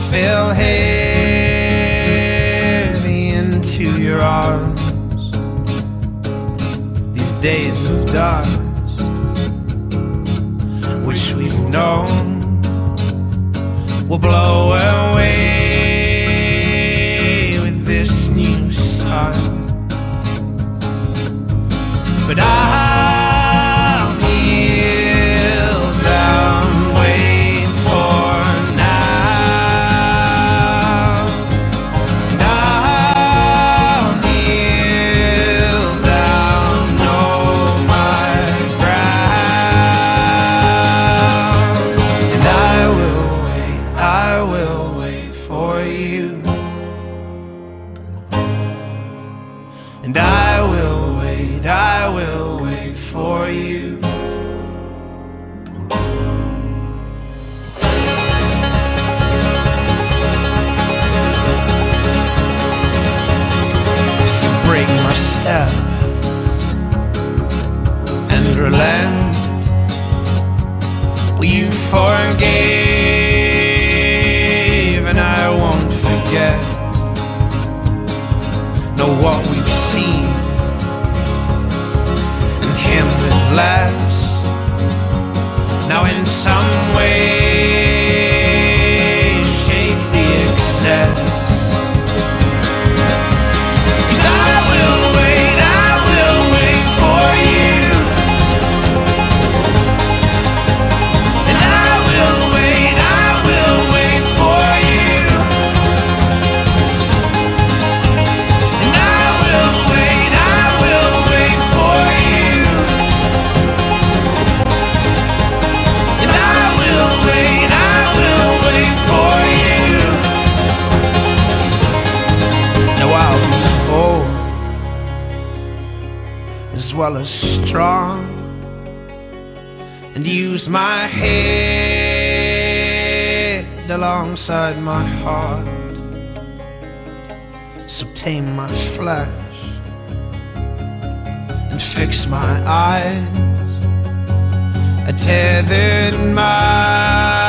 fell heavy into your arms. These days of dust, which we've known, will blow away with this new sun. But I'll kneel down, wait for now. And I'll kneel down, know my ground. And I will wait for you. And I will wait for you. So break my step and relent. Well, you forgave and I won't forget. Know what we've seen, him with less. Now in some way shake the excess. 'Cause I will wait for you. And I will wait for you. And I will wait for you. And I will wait for you. Now I'll be old as well as strong, and use my head alongside my heart. So tame my flesh and fix my eyes. I tethered my